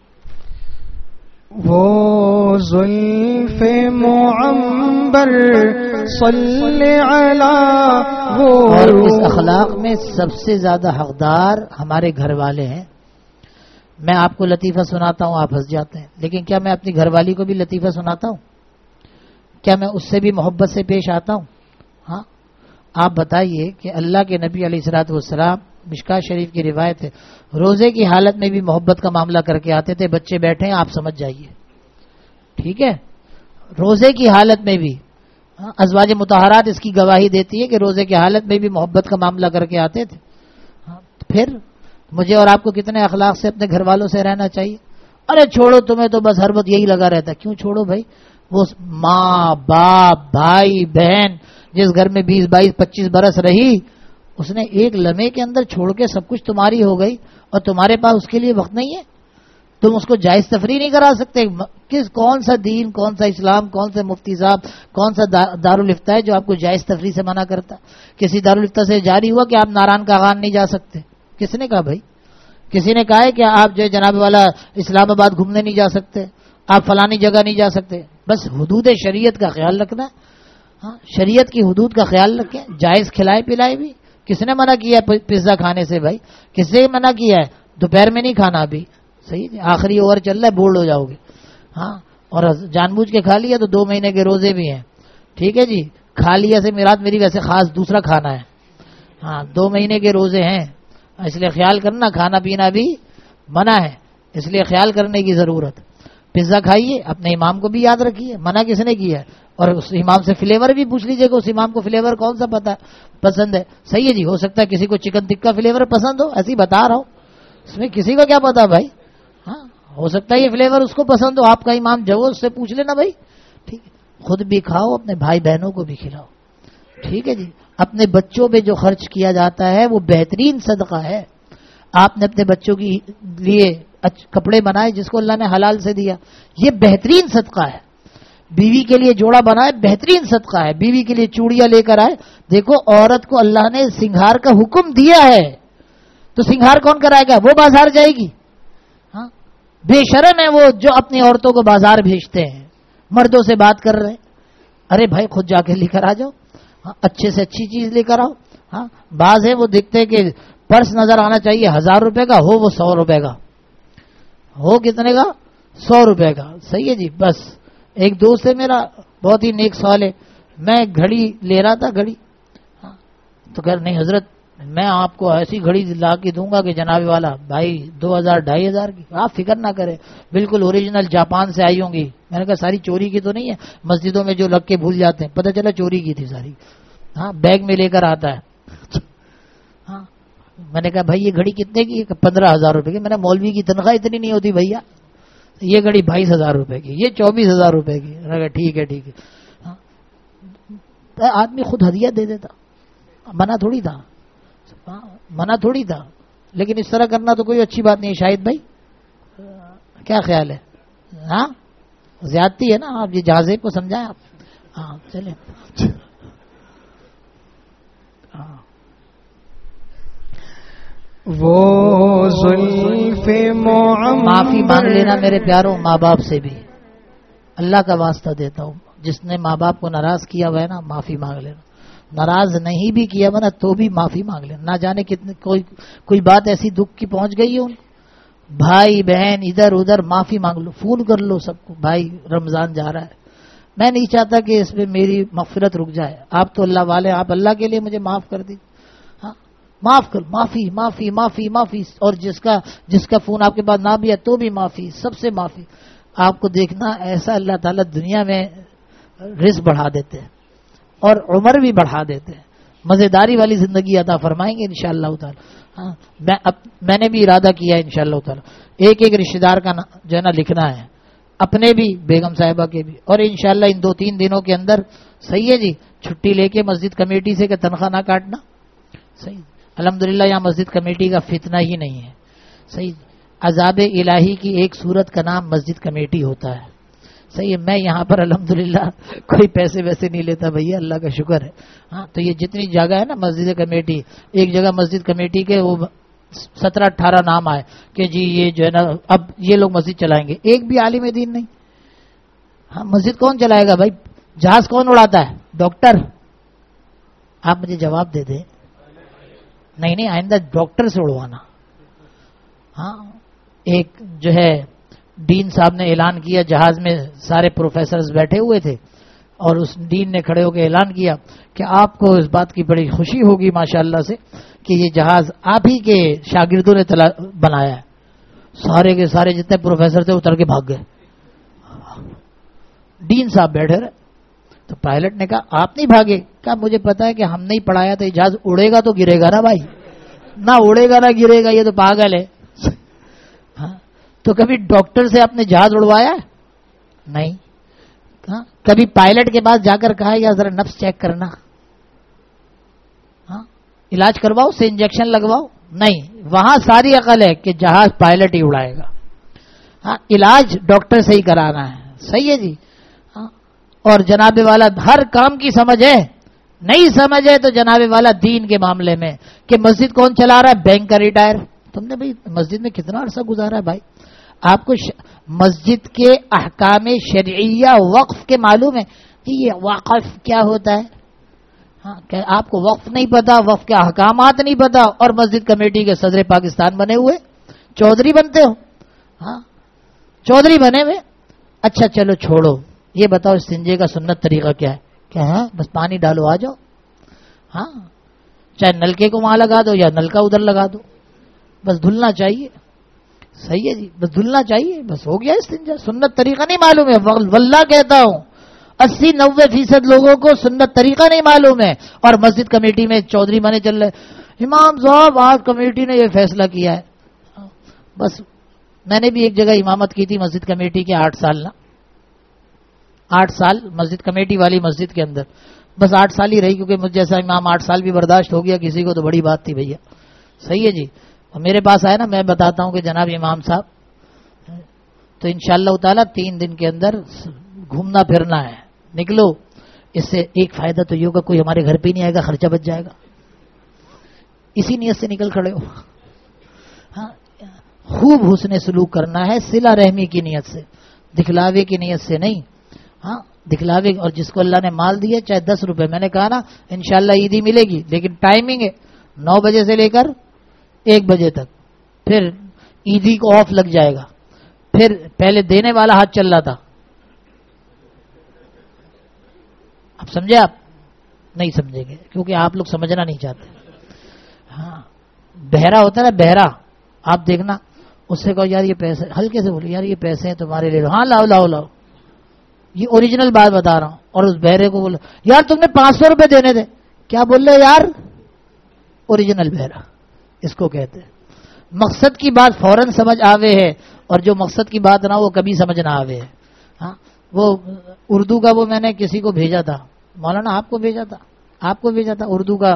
وہ زلف معمبر صلی علی، اور اس اخلاق میں سب سے زیادہ حقدار ہمارے گھر والے ہیں. میں آپ کو لطیفہ سناتا ہوں، آپ ہنس جاتے ہیں، لیکن کیا میں اپنی گھر والی کو بھی لطیفہ سناتا ہوں؟ کیا میں اس سے بھی محبت سے پیش آتا ہوں؟ ہاں. آپ بتائیے کہ اللہ کے نبی علیہ الصلوۃ والسلام، مشکاۃ شریف کی روایت ہے، روزے کی حالت میں بھی محبت کا معاملہ کر کے آتے تھے. بچے بیٹھے ہیں، آپ سمجھ جائیے. ٹھیک ہے. روزے کی حالت میں بھی ازواج مطہرات اس کی گواہی دیتی ہے کہ روزے کی حالت میں بھی محبت کا معاملہ کر کے آتے تھے. پھر مجھے اور آپ کو کتنے اخلاق سے اپنے گھر والوں سے رہنا چاہیے. ارے چھوڑو، تمہیں تو بس ہر وقت یہی لگا رہتا ہے. کیوں چھوڑو بھائی؟ وہ ماں باپ بھائی بہن جس گھر میں 20 22 25 برس رہی، اس نے ایک لمحے کے اندر چھوڑ کے سب کچھ تمہاری ہو گئی، اور تمہارے پاس اس کے لیے وقت نہیں ہے. تم اس کو جائز تفریح نہیں کرا سکتے. کون سا دین، کون سا اسلام، کون سے مفتی صاحب، کون سا دارالفتہ ہے جو آپ کو جائز تفریح سے منع کرتا؟ کسی دارالفتہ سے جاری ہوا کہ آپ ناران کاغان نہیں جا سکتے؟ کس نے کہا بھائی؟ کسی نے کہا ہے کہ آپ جو جناب والا اسلام آباد گھومنے نہیں جا سکتے، آپ فلانی جگہ نہیں جا سکتے؟ بس حدود شریعت کا خیال رکھنا. ہاں شریعت کی حدود کا خیال رکھیں. جائز کھلائے پلائے بھی. کس نے منع کیا ہے پیزا کھانے سے بھائی؟ کس نے منع کیا ہے؟ دوپہر میں نہیں کھانا ابھی. صحیح ہے. آخری اوور چل رہا ہے، بورڈ ہو جاؤ گے. ہاں اور جان بوجھ کے کھا لیا تو 2 مہینے کے روزے بھی ہیں. ٹھیک ہے جی. کھا لیا سے میراد میری ویسے خاص دوسرا کھانا ہے. ہاں 2 مہینے کے روزے ہیں، اس لیے خیال کرنا. کھانا پینا بھی منع ہے، اس لیے خیال کرنے کی ضرورت. پیزا کھائیے، اپنے امام کو بھی یاد رکھیے، منع کس نے کیا ہے؟ اور اس امام سے فلیور بھی پوچھ لیجیے کہ اس امام کو فلیور کون سا پسند ہے. صحیح ہے جی، ہو سکتا ہے کسی کو چکن ٹکا فلیور پسند ہو، ایسے ہی بتا رہا ہوں، اس میں کسی کو کیا پتا بھائی. ہاں ہو سکتا ہے یہ فلیور اس کو پسند ہو، آپ کا امام جو اس سے پوچھ لینا بھائی. ٹھیک ہے، خود بھی کھاؤ، اپنے بھائی بہنوں کو بھی کھلاؤ. ٹھیک ہے جی. اپنے بچوں پہ جو خرچ کیا جاتا ہے وہ بہترین صدقہ ہے. آپ نے اپنے بچوں کے لیے کپڑے بنائے جس کو اللہ نے حلال سے دیا، یہ بہترین صدقہ ہے. بیوی کے لیے جوڑا بنائے، بہترین صدقہ ہے. بیوی کے لیے چوڑیاں لے کر آئے. دیکھو عورت کو اللہ نے سنگھار کا حکم دیا ہے تو سنگھار کون کرائے گا؟ وہ بازار جائے گی. ہاں بے شرم ہے وہ جو اپنی عورتوں کو بازار بھیجتے ہیں، مردوں سے بات کر رہے ہیں. ارے بھائی خود جا کے لے کر آ جاؤ. ہاں اچھے سے اچھی چیز لے کر آؤ. ہاں بعض ہے وہ دیکھتے کہ پرس نظر آنا چاہیے 1000 روپے کا، ہو وہ 100 روپے کا، ہو کتنے کا؟ 100 روپے کا. صحیح ہے جی. بس ایک دوست ہے میرا، بہت ہی نیک سوال ہے، میں گھڑی لے رہا تھا گھڑی، تو کہہ نہیں حضرت میں آپ کو ایسی گھڑی لا کے دوں گا کہ جناب والا بھائی 2000-2500 کی، آپ فکر نہ کریں، بالکل اوریجنل جاپان سے آئی ہوں گی. میں نے کہا ساری چوری کی تو نہیں ہے؟ مسجدوں میں جو رکھ کے بھول جاتے ہیں، پتہ چلا چوری کی تھی ساری. ہاں بیگ میں لے کر آتا ہے. ہاں میں نے کہا بھائی یہ گھڑی کتنے کی؟ 15,000 روپے کی. میں نے مولوی کی تنخواہ اتنی نہیں ہوتی بھیا، یہ گھڑی 22,000 روپے کی، یہ 24,000 روپے کی. میں نے کہا ٹھیک ہے ٹھیک ہے. ہاں آدمی خود ہدیہ دے دیتا، منع تھوڑی تھا، منع تھوڑی تھا. لیکن اس طرح کرنا تو کوئی اچھی بات نہیں. شاہد بھائی کیا خیال ہے؟ ہاں زیادتی ہے نا. آپ یہ جہازے کو سمجھائیں آپ. ہاں چلیں. وہ زلف معافی مانگ لینا میرے پیاروں ماں باپ سے بھی، اللہ کا واسطہ دیتا ہوں. جس نے ماں باپ کو ناراض کیا ہوا ہے نا، معافی مانگ لینا. ناراض نہیں بھی کیا ہوا نا تو بھی معافی مانگ لینا. نہ جانے کتنے کوئی بات ایسی دکھ کی پہنچ گئی ہے ان بھائی بہن ادھر ادھر، معافی مانگ لو، فون کر لو سب کو. بھائی رمضان جا رہا ہے، میں نہیں چاہتا کہ اس میں میری مغفرت رک جائے. آپ تو اللہ والے، آپ اللہ کے لیے مجھے معاف کر دیجیے. ہاں معاف کر، معافی معافی معافی معافی. اور جس کا فون آپ کے پاس نہ بھی ہے تو بھی معافی، سب سے معافی. آپ کو دیکھنا ایسا اللہ تعالیٰ دنیا میں رزق بڑھا دیتے ہیں اور عمر بھی بڑھا دیتے ہیں، مزیداری والی زندگی عطا فرمائیں گے انشاءاللہ تعالی. ہاں میں نے بھی ارادہ کیا ہے انشاءاللہ تعالی ایک رشتہ دار کا جو ہے نا لکھنا ہے، اپنے بھی بیگم صاحبہ کے بھی. اور انشاءاللہ ان 2-3 دنوں کے اندر صحیح ہے جی چھٹی لے کے مسجد کمیٹی سے کہ تنخواہ نہ کاٹنا. صحیح الحمدللہ یہاں مسجد کمیٹی کا فتنہ ہی نہیں ہے. صحیح عذاب الہی کی ایک صورت کا نام مسجد کمیٹی ہوتا ہے. صحیح ہے میں یہاں پر الحمدللہ کوئی پیسے ویسے نہیں لیتا بھیا، اللہ کا شکر ہے. ہاں تو یہ جتنی جگہ ہے نا مسجد کمیٹی، ایک جگہ مسجد کمیٹی کے وہ 17-18 نام آئے کہ جی یہ جو ہے نا اب یہ لوگ مسجد چلائیں گے. ایک بھی عالم دین نہیں. ہاں مسجد کون چلائے گا بھائی؟ جہاز کون اڑاتا ہے؟ ڈاکٹر. آپ مجھے جواب دے دیں. نہیں آئندہ ڈاکٹر سے اڑوانا. ہاں ایک جو ہے ڈین صاحب نے اعلان کیا، جہاز میں سارے پروفیسرز بیٹھے ہوئے تھے اور اس ڈین نے کھڑے ہو کے اعلان کیا کہ آپ کو اس بات کی بڑی خوشی ہوگی ماشاءاللہ سے کہ یہ جہاز آپ ہی کے شاگردوں نے بنایا ہے. سارے کے سارے جتنے پروفیسر تھے اتر کے بھاگ گئے. ڈین صاحب بیٹھے رہے تو پائلٹ نے کہا آپ نہیں بھاگے؟ کہا مجھے پتا ہے کہ ہم نہیں پڑھایا تو جہاز اڑے گا تو گرے گا نا بھائی، نہ اڑے گا نہ گرے گا، یہ تو پاگل ہے. ہاں تو کبھی ڈاکٹر سے آپ نے جہاز اڑوایا؟ نہیں. ہاں کبھی پائلٹ کے پاس جا کر کہا یا ذرا نفس چیک کرنا، ہاں علاج کرواؤ سے انجیکشن لگواؤ؟ نہیں. وہاں ساری عقل ہے کہ جہاز پائلٹ ہی اڑائے گا. ہاں علاج ڈاکٹر سے ہی کرانا ہے. صحیح ہے جی. ہاں اور جناب والا ہر کام کی سمجھ ہے، نہیں سمجھ ہے تو جناب والا دین کے معاملے میں کہ مسجد کون چلا رہا ہے؟ بینک کا ریٹائر. تم نے بھائی مسجد میں کتنا عرصہ گزارا ہے بھائی؟ آپ کو مسجد کے احکام شرعیہ وقف کے معلوم ہے کہ یہ وقف کیا ہوتا ہے؟ ہاں کہ آپ کو وقف نہیں پتا، وقف کے احکامات نہیں پتا اور مسجد کمیٹی کے صدر پاکستان بنے ہوئے چودھری بنتے ہو. ہاں چودھری بنے ہوئے. اچھا چلو چھوڑو، یہ بتاؤ استنجے کا سنت طریقہ کیا ہے؟ کہ ہاں بس پانی ڈالو آ جاؤ. ہاں چاہے نلکے کو وہاں لگا دو یا نلکا ادھر لگا دو، بس دھلنا چاہیے. صحیح ہے جی، بس دھلنا چاہیے، بس ہو گیا استنجا. سنت طریقہ نہیں معلوم ہے، واللہ کہتا ہوں 80-90% لوگوں کو سنت طریقہ نہیں معلوم ہے، اور مسجد کمیٹی میں چودھری بنے چل رہے، امام صاحب آج کمیٹی نے یہ فیصلہ کیا ہے. بس میں نے بھی ایک جگہ امامت کی تھی مسجد کمیٹی کے 8 سال 8 سال مسجد کمیٹی والی مسجد کے اندر، بس 8 سال ہی رہی، کیونکہ مجھ جیسا امام 8 سال بھی برداشت ہو گیا کسی کو تو بڑی بات تھی بھیا. صحیح ہے جی. اور میرے پاس آئے نا، میں بتاتا ہوں کہ جناب امام صاحب تو انشاءاللہ تعالی 3 دن کے اندر گھومنا پھرنا ہے، نکلو. اس سے ایک فائدہ تو یہ ہوگا کوئی ہمارے گھر پہ نہیں آئے گا، خرچہ بچ جائے گا. اسی نیت سے نکل کھڑے ہو. ہاں، خوب حسن سلوک کرنا ہے، صلہ رحمی کی نیت سے، دکھلاوے کی نیت سے نہیں. ہاں دکھلاوے. اور جس کو اللہ نے مال دیا چاہے 10 روپے، میں نے کہا نا انشاءاللہ عیدی ملے گی، لیکن ٹائمنگ ہے 9 بجے سے لے کر 1 بجے تک، پھر عیدی کو آف لگ جائے گا. پھر پہلے دینے والا ہاتھ چل رہا تھا، اب سمجھے؟ آپ نہیں سمجھیں گے کیونکہ آپ لوگ سمجھنا نہیں چاہتے. ہاں بہرا ہوتا ہے نا، بہرا، آپ دیکھنا اس سے کہو یار یہ پیسے، ہلکے سے بولو یار یہ پیسے ہیں تمہارے لے لو. ہاں لاؤ لاؤ لاؤ، یہ اوریجنل بات بتا رہا ہوں. اور اس بہرے کو بولو یار تم نے 500 روپے دینے تھے. کیا بول رہے یار؟ اوریجنل بہرا اس کو کہتے ہیں. مقصد کی بات فوراً سمجھ آوے ہے، اور جو مقصد کی بات نہ وہ کبھی سمجھ نہ آوے ہے. ہاں وہ اردو کا وہ میں نے کسی کو بھیجا تھا، مولانا آپ کو بھیجا تھا اردو کا.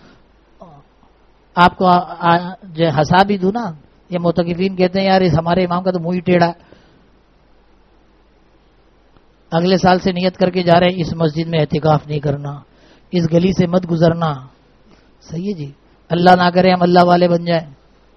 آپ کو جو ہنسا بھی دوں نا، یہ موتقفین کہتے ہیں یار اس ہمارے امام کا تو منہ ہی ٹیڑھا ہے. اگلے سال سے نیت کر کے جا رہے ہیں اس مسجد میں اعتکاف نہیں کرنا، اس گلی سے مت گزرنا. صحیح ہے جی، اللہ نہ کرے ہم اللہ والے بن جائیں.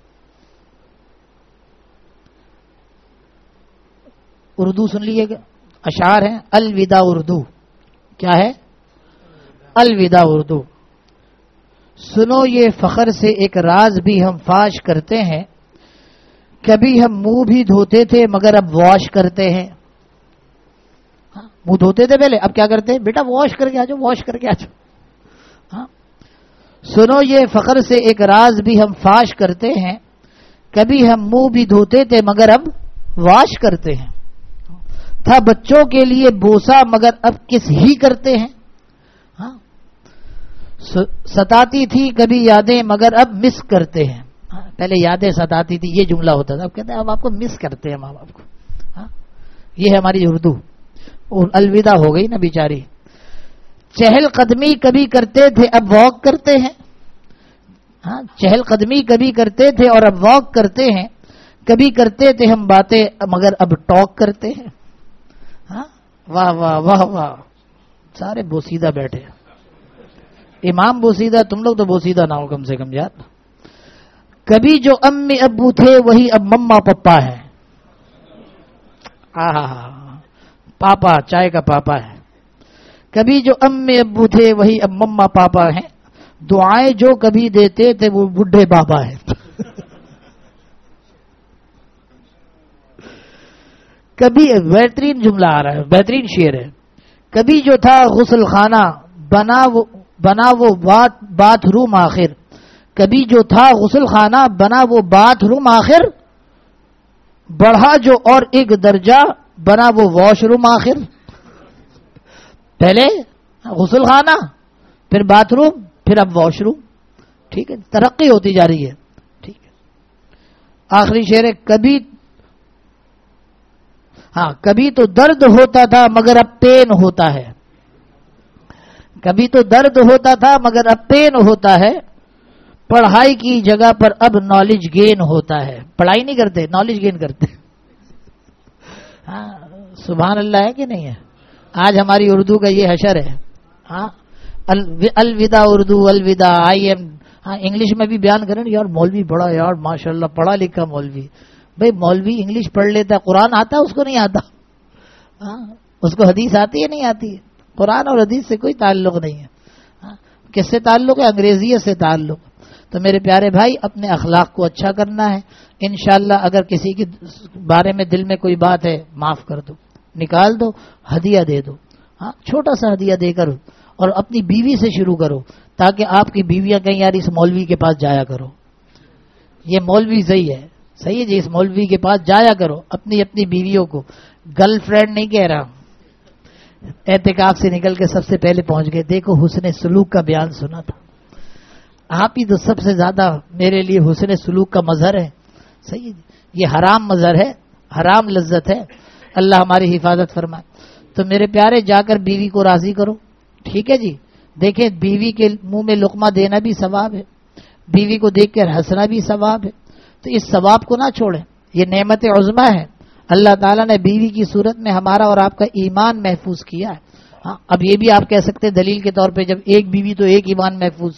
اردو سن لیے گا، اشعار ہیں. الوداع اردو. کیا ہے؟ الوداع اردو. سنو یہ فخر سے ایک راز بھی ہم فاش کرتے ہیں، کبھی ہم منہ بھی دھوتے تھے مگر اب واش کرتے ہیں. منہ دھوتے تھے پہلے، اب کیا کرتے ہیں؟ بیٹا واش کر کے آ جاؤ، واش کر کے آ جاؤ. ہاں سنو یہ فخر سے ایک راز بھی ہم فاش کرتے ہیں، کبھی ہم منہ بھی دھوتے تھے مگر اب واش کرتے ہیں. تھا بچوں کے لیے بوسا مگر اب کس ہی کرتے ہیں. ہاں ستاتی تھی کبھی یادیں مگر اب مس کرتے ہیں. پہلے یادیں ستاتی تھی، یہ جملہ ہوتا تھا، اب کہتے ہیں اب آپ کو مس کرتے ہیں ماں باپ کو. ہاں یہ ہے ہماری اردو. الوداع ہو گئی نا بیچاری. چہل قدمی کبھی کرتے تھے اب واک کرتے ہیں. ہاں چہل قدمی کبھی کرتے تھے اور اب واک کرتے ہیں. کبھی کرتے تھے ہم باتیں مگر اب ٹاک کرتے ہیں. ہاں واہ واہ واہ واہ، سارے بوسیدہ بیٹھے. امام بوسیدہ، تم لوگ تو بوسیدہ نہ ہو کم سے کم یار. کبھی جو امی ابو تھے وہی اب مما پپا ہے. پاپا چائے کا پاپا ہے. کبھی جو امی ابو تھے وہی اب مما پاپا ہیں. دعائیں جو کبھی دیتے تھے وہ بڈھے بابا ہے. کبھی بہترین جملہ آ رہا ہے، بہترین شعر ہے. کبھی جو تھا غسل خانہ بنا وہ باتھ روم آخر. کبھی جو تھا غسل خانہ بنا وہ باتھ روم آخر. بڑھا جو اور ایک درجہ بنا وہ واش روم آخر. پہلے غسل خانہ، پھر باتھ روم، پھر اب واش روم. ٹھیک ہے، ترقی ہوتی جا رہی ہے. ٹھیک ہے، آخری شعر ہے. کبھی تو درد ہوتا تھا مگر اب پین ہوتا ہے. کبھی تو درد ہوتا تھا مگر اب پین ہوتا ہے. پڑھائی کی جگہ پر اب نالج گین ہوتا ہے. پڑھائی نہیں کرتے، نالج گین کرتے. ہاں سبحان اللہ ہے کہ نہیں ہے؟ آج ہماری اردو کا یہ حشر ہے. ہاں الوداع اردو، الوداع. انگلش میں بھی بیان کریں یار مولوی بڑا یار ماشاءاللہ پڑھا لکھا مولوی. بھائی مولوی انگلش پڑھ لیتا ہے، قرآن آتا ہے اس کو نہیں آتا. ہاں اس کو حدیث آتی ہے نہیں آتی ہے. قرآن اور حدیث سے کوئی تعلق نہیں ہے. کس سے تعلق ہے؟ انگریزیت سے تعلق. تو میرے پیارے بھائی اپنے اخلاق کو اچھا کرنا ہے. انشاءاللہ اگر کسی کے بارے میں دل میں کوئی بات ہے معاف کر دو، نکال دو، ہدیہ دے دو. ہاں چھوٹا سا ہدیہ دے کر، اور اپنی بیوی سے شروع کرو تاکہ آپ کی بیویاں کہیں یار اس مولوی کے پاس جایا کرو، یہ مولوی صحیح ہے. صحیح ہے جی. اس مولوی کے پاس جایا کرو اپنی اپنی بیویوں کو. گرل فرینڈ نہیں کہہ رہا. اعتکاف سے نکل کے سب سے پہلے پہنچ گئے. دیکھو حسن سلوک کا بیان سنا تھا. آپ ہی تو سب سے زیادہ میرے لیے حسن سلوک کا مظہر ہے. صحیح ہے. یہ حرام مظہر ہے, حرام لذت ہے. اللہ ہماری حفاظت فرمائے. تو میرے پیارے جا کر بیوی کو راضی کرو. ٹھیک ہے جی. دیکھیں بیوی کے منہ میں لقمہ دینا بھی ثواب ہے, بیوی کو دیکھ کر ہنسنا بھی ثواب ہے. تو اس ثواب کو نہ چھوڑیں, یہ نعمت عظمیٰ ہے. اللہ تعالیٰ نے بیوی کی صورت میں ہمارا اور آپ کا ایمان محفوظ کیا ہے. ہاں اب یہ بھی آپ کہہ سکتے ہیں دلیل کے طور پہ جب ایک بیوی تو ایک ایمان محفوظ.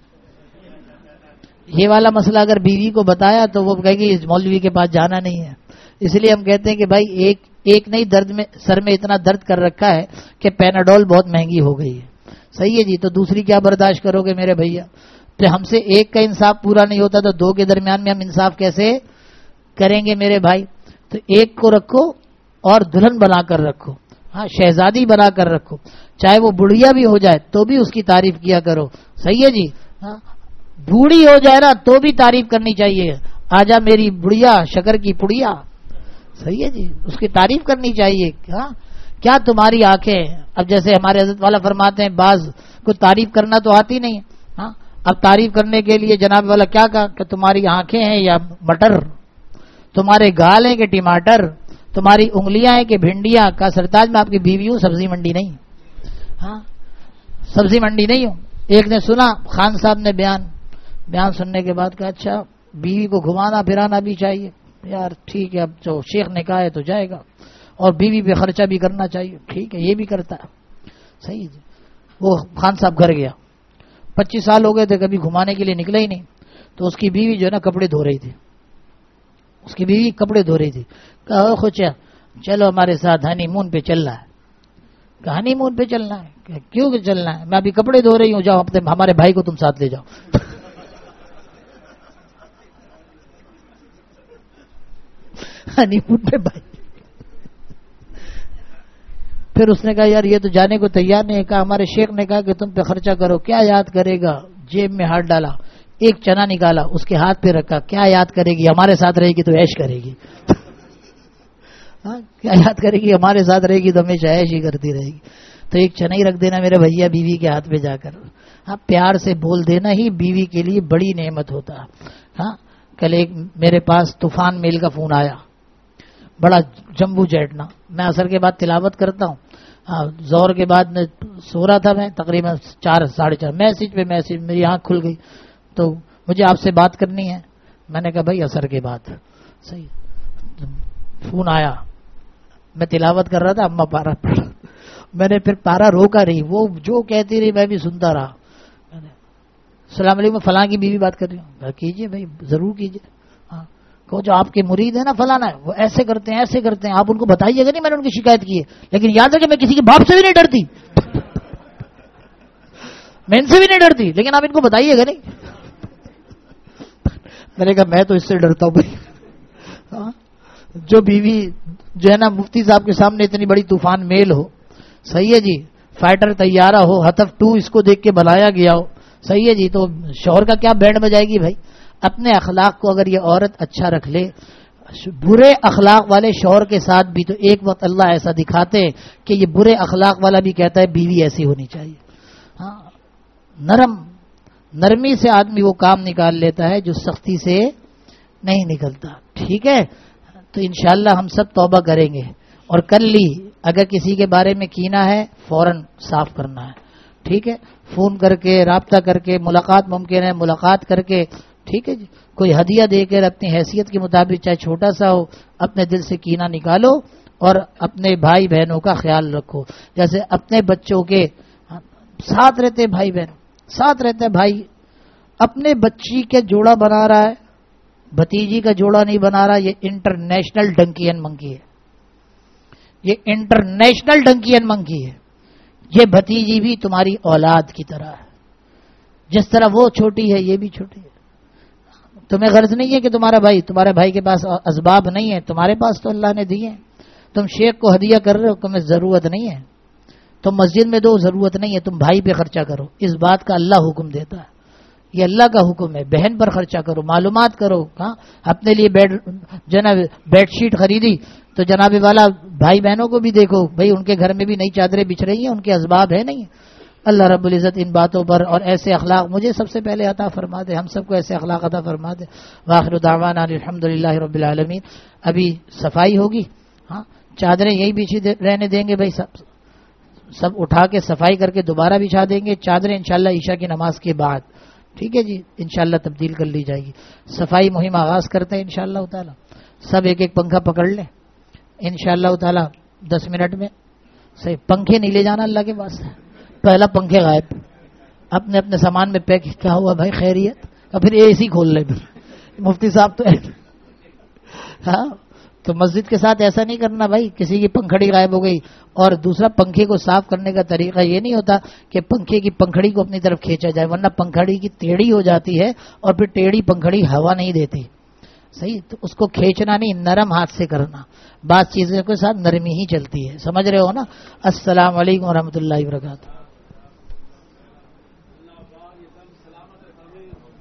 یہ والا مسئلہ اگر بیوی کو بتایا تو وہ کہے گی اس مولوی کے پاس جانا نہیں ہے. اس لیے ہم کہتے ہیں کہ بھائی ایک نہیں, درد میں سر میں اتنا درد کر رکھا ہے کہ پیناڈول بہت مہنگی ہو گئی ہے. صحیح ہے جی. تو دوسری کیا برداشت کرو گے میرے بھیا؟ تو ہم سے ایک کا انصاف پورا نہیں ہوتا تو دو کے درمیان میں ہم انصاف کیسے کریں گے میرے بھائی؟ تو ایک کو رکھو اور دلہن بنا کر رکھو. ہاں شہزادی بنا کر رکھو, چاہے وہ بڑھیا بھی ہو جائے تو بھی اس کی تعریف کیا کرو. صحیح ہے جی. ہاں بوڑھی ہو جائے نا تو بھی تعریف کرنی چاہیے. آجا میری بڑھیا شکر کی پڑیا. صحیح ہے جی. اس کی تعریف کرنی چاہیے. ہاں کیا تمہاری آنکھیں, اب جیسے ہمارے حضرت والا فرماتے ہیں بعض کو تعریف کرنا تو آتی نہیں. ہاں اب تعریف کرنے کے لیے جناب والا کیا کہا کہ تمہاری آنکھیں ہیں یا مٹر, تمہارے گال ہیں کہ ٹماٹر, تمہاری انگلیاں ہیں کہ بھنڈیاں. کا سرتاج میں آپ کی بیوی ہوں, سبزی منڈی نہیں. ہاں سبزی منڈی نہیں ہوں. ایک نے سنا خان صاحب نے بیان سننے کے بعد کہا اچھا بیوی کو گھمانا پھرانا بھی چاہیے. یار ٹھیک ہے, اب جو شیخ نے کہا ہے تو جائے گا, اور بیوی پہ خرچہ بھی کرنا چاہیے. ٹھیک ہے یہ بھی کرتا ہے. صحیح جی. وہ خان صاحب گھر گیا, 25 سال ہو گئے تھے کبھی گھمانے کے لیے نکلا ہی نہیں. تو اس کی بیوی جو ہے نا کپڑے دھو رہی تھی. اس کی بیوی کپڑے دھو رہی تھی. کہا خوچا چلو ہمارے ساتھ ہنی مون پہ چل رہا ہے. کہ ہنی مون پہ چلنا ہے؟ کیوں کہ چلنا ہے؟ میں ابھی کپڑے دھو رہی ہوں, جاؤ ہمارے بھائی کو تم ساتھ لے جاؤ. ہنی مون پہ بھائی. پھر اس نے کہا یار یہ تو جانے کو تیار نہیں ہے. کہا ہمارے شیخ نے کہا کہ تم پہ خرچہ کرو. کیا یاد کرے گا؟ جیب میں ہاتھ ڈالا, ایک چنا نکالا, اس کے ہاتھ پہ رکھا. کیا یاد کرے گی؟ ہمارے ساتھ رہے گی تو عیش کرے گی. کیا یاد کرے گی؟ ہمارے ساتھ رہے گی تو ہمیشہ عیش ہی کرتی رہے گی. تو ایک چنا ہی رکھ دینا میرے بھیا بیوی کے ہاتھ پہ جا کر. ہاں پیار سے بول دینا ہی بیوی کے لیے بڑی نعمت ہوتا ہے. ہاں کل ایک میرے پاس طوفان میل کا فون آیا, بڑا جمبو جیٹنا. میں عصر کے بعد تلاوت کرتا ہوں, زور کے بعد میں سو رہا تھا, میں تقریباً 4 ساڑھے 4 میسج پہ میسج, میری آنکھ کھل گئی. تو مجھے آپ سے بات کرنی ہے. میں نے کہا بھائی عصر کے بعد. صحیح. فون آیا, میں تلاوت کر رہا تھا, اما پارا پڑھا. میں نے پھر پارا روکا رہی, وہ جو کہتی رہی میں بھی سنتا رہا. السلام علیکم, فلاں کی بیوی بات کر رہی ہوں. کیجیے بھائی ضرور کیجیے. ہاں کہو جو آپ کے مرید ہیں نا فلانا ہے, وہ ایسے کرتے ہیں ایسے کرتے ہیں, آپ ان کو بتائیے گا نہیں میں نے ان کی شکایت کی ہے, لیکن یاد رکھیں میں کسی کے باپ سے بھی نہیں ڈرتی, میں ان سے بھی نہیں ڈرتی, لیکن آپ ان کو بتائیے گا نہیں. میں نے کہا میں تو اس سے ڈرتا ہوں بھائی. جو بیوی جو ہے نا مفتی صاحب کے سامنے اتنی بڑی طوفان میل ہو, صحیح ہے جی, فائٹر طیارہ ہو, ہتف 2 اس کو دیکھ کے بنایا گیا ہو, صحیح ہے جی, تو شوہر کا کیا بینڈ بجائے گی بھائی. اپنے اخلاق کو اگر یہ عورت اچھا رکھ لے, برے اخلاق والے شوہر کے ساتھ بھی تو ایک وقت اللہ ایسا دکھاتے کہ یہ برے اخلاق والا بھی کہتا ہے بیوی ایسی ہونی چاہیے. ہاں نرمی سے آدمی وہ کام نکال لیتا ہے جو سختی سے نہیں نکلتا. ٹھیک ہے, تو انشاءاللہ ہم سب توبہ کریں گے. اور کر لی, اگر کسی کے بارے میں کینہ ہے فوراً صاف کرنا ہے. ٹھیک ہے, فون کر کے رابطہ کر کے, ملاقات ممکن ہے ملاقات کر کے, ٹھیک ہے جی, کوئی ہدیہ دے کر اپنی حیثیت کے مطابق چاہے چھوٹا سا ہو, اپنے دل سے کینہ نکالو اور اپنے بھائی بہنوں کا خیال رکھو. جیسے اپنے بچوں کے ساتھ رہتے بھائی بہن, ساتھ رہتے بھائی, اپنے بچی کے جوڑا بنا رہا ہے, بھتیجی کا جوڑا نہیں بنا رہا, یہ انٹرنیشنل ڈنکین منکی ہے. یہ انٹرنیشنل ڈنکین منکی ہے. یہ بھتیجی بھی تمہاری اولاد کی طرح ہے, جس طرح وہ چھوٹی ہے یہ بھی چھوٹی ہے. تمہیں غرض نہیں ہے کہ تمہارے بھائی کے پاس اسباب نہیں ہے, تمہارے پاس تو اللہ نے دیے ہیں. تم شیخ کو ہدیہ کر رہے ہو, تمہیں ضرورت نہیں ہے, تم مسجد میں دو, ضرورت نہیں ہے, تم بھائی پہ خرچہ کرو. اس بات کا اللہ حکم دیتا ہے. یہ اللہ کا حکم ہے. بہن پر خرچہ کرو, معلومات کرو. ہاں اپنے لیے بیڈ شیٹ خریدی تو جناب والا بھائی بہنوں کو بھی دیکھو, بھائی ان کے گھر میں بھی نئی چادریں بچھ رہی ہیں, ان کے اسباب ہے نہیں. اللہ رب العزت ان باتوں پر اور ایسے اخلاق مجھے سب سے پہلے عطا فرما دے, ہم سب کو ایسے اخلاق عطا فرما دے. وآخر دعوانا الحمدللہ رب العالمین. ابھی صفائی ہوگی, ہاں چادریں یہی بچھی رہنے دیں گے بھائی, سب اٹھا کے صفائی کر کے دوبارہ بچھا دیں گے. چادریں انشاءاللہ عشاء کی نماز کے بعد, ٹھیک ہے جی, انشاءاللہ تبدیل کر لی جائے گی. صفائی مہم آغاز کرتے ہیں انشاءاللہ تعالی. سب ایک ایک پنکھا پکڑ لیں انشاءاللہ تعالی 10 منٹ میں. صحیح, پنکھے نہیں لے جانا اللہ کے پاس. پہلا پنکھے غائب, اپنے اپنے سامان میں پیک. کیا ہوا بھائی خیریت, اور پھر اے سی کھول لیں. پھر مفتی صاحب تو ہاں, تو مسجد کے ساتھ ایسا نہیں کرنا بھائی, کسی کی پنکھڑی غائب ہو گئی. اور دوسرا, پنکھے کو صاف کرنے کا طریقہ یہ نہیں ہوتا کہ پنکھے کی پنکھڑی کو اپنی طرف کھینچا جائے, ورنہ پنکھڑی کی ٹیڑھی ہو جاتی ہے اور پھر ٹیڑھی پنکھڑی ہوا نہیں دیتی. صحیح, تو اس کو کھینچنا نہیں, نرم ہاتھ سے کرنا. بعض چیزوں کے ساتھ نرمی ہی چلتی ہے, سمجھ رہے ہو نا. السلام علیکم ورحمۃ اللہ وبرکاتہ.